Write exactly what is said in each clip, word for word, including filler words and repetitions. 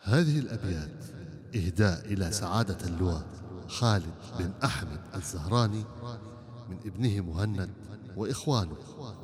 هذه الأبيات إهداء إلى سعادة اللواء خالد بن أحمد الزهراني من ابنه مهند وإخوانه.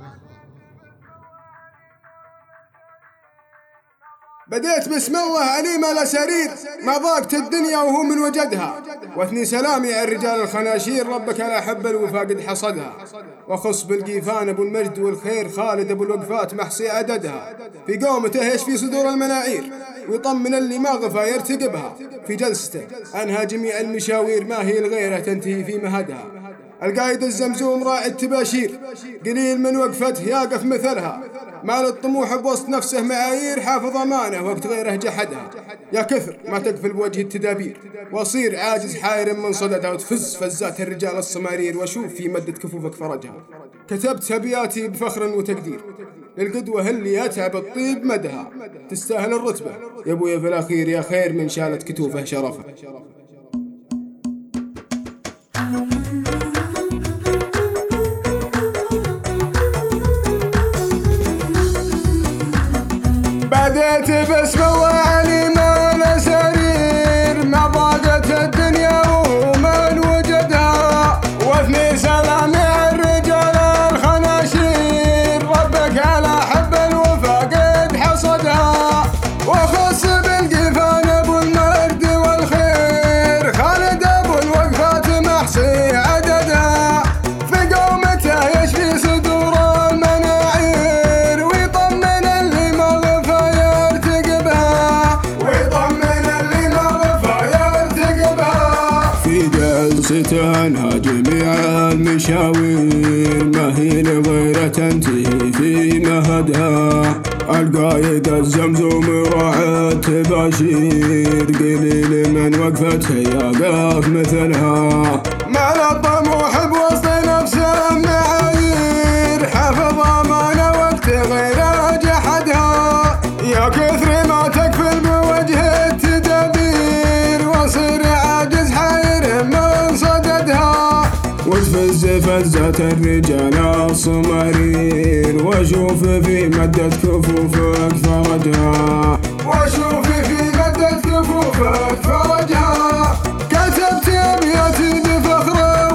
بديت بسم الله عليم الأسارير، ما ضاقت الدنيا وهو من وجدها، واثني سلامي على الرجال الخناشير، ربك لا حب الوفا قد حصدها. وخص بالقيفان أبو المجد والخير خالد أبو الوقفات محصي عددها، في قومته يشفي في صدور المناعير، ويطمن اللي ما غفا يرتقبها. في جلسته أنهى جميع المشاوير، ما هي الغيرة تنتهي في مهدها. القايد الزمزوم راعي التباشير، قليل من وقفته يقف مثلها، مال الطموح بوسط نفسه معايير، حافظ أمانه وقت غيره جحدها. يا كثر ما تقفل بوجه التدابير، واصير عاجز حائر من صددها، وتفز فزات الرجال الصمارير، واشوف في مدة كفوفك فرجها. كتبت أبياتي بفخر وتقدير للقدوة اللي يتعب الطيب مدها، تستاهل الرتبة يا ابويا في الأخير، يا خير من شالت كتوفه شرفها. بديت بسم الله عليم الأسارير، ما ضاقت الدنيا ومن وجدها، واثني سلامي على الرجال الخناشير، ربك على حب الوفا قد حصدها. وخص بالقيفان أبو المجد والخير خالد أبو الوقفات محصي عددها، في قومته يشفي صدور المناعير، ويطمن اللي ما غفا يرتقبها، ويطمن اللي ما غفا يرتقبها. في جلسته أنهى جميع المشاوير، ما هي لغيره تنتهي في مهدها. القايد الزمزوم راعي التباشير، قليل من وقفته يقف مثلها، مال الطموح بوسط نفسه معايير، حافظ أمانه وقت غيره جحدها. يا كثر ما تكفل بوجه التدابير، وصير عاجز حائر من صددها، وتفز فزات الرجال الصمارير، واشوف في مدة كفوفك فرجها، واشوف في مدة كفوفك فرجها. كتبت أبياتي بفخر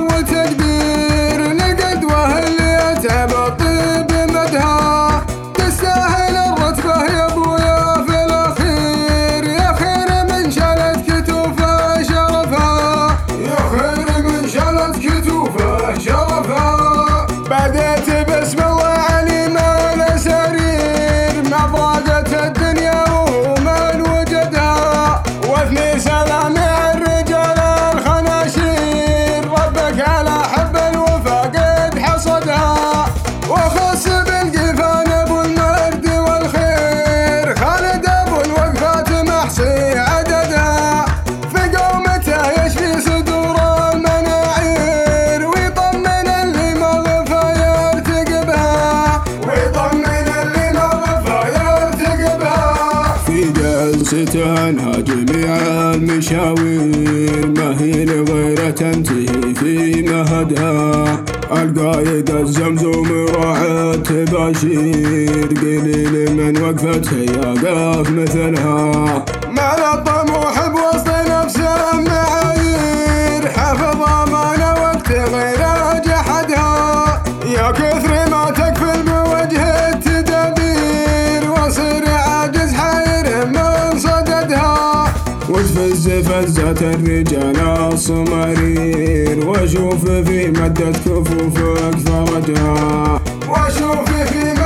وتقدير للقدوة اللي يتعب الطيب مدها، تستاهل الرتبة يا ابويا في الأخير، يا خير من شالت كتوفه شرفها، يا خير من شالت كتوفه شرفها. بديت بسم الله عليم الأسارير، ما ضاقت الدنيا ومن وجدها، واثني سلامي على الرجال الخناشير، ربك على حب الوفا قد حصدها. وخص بالقيفان أبو المجد والخير خالد أبو الوقفات محصي عددها، في قومته يشفي صدور المناعير، ويطمن اللي ما غفا يرتقبها، ويطمن اللي ما غفا يرتقبها. في جلسته أنهى جميع المشاوير، ما هي لغيره تنتهي في مهدها. القايد الزمزوم راعي التباشير، قليل من وقفته يقف مثلها، مال الطموح بوسط نفسه معايير، حافظ أمانه وقت غيره جحدها. يا كثر ما تكفل بوجه التدابير، وصير عاجز حائر من صددها، وتفز فزات الرجال الصمارير، واشوف في مدة كفوفك فرجها، واشوف في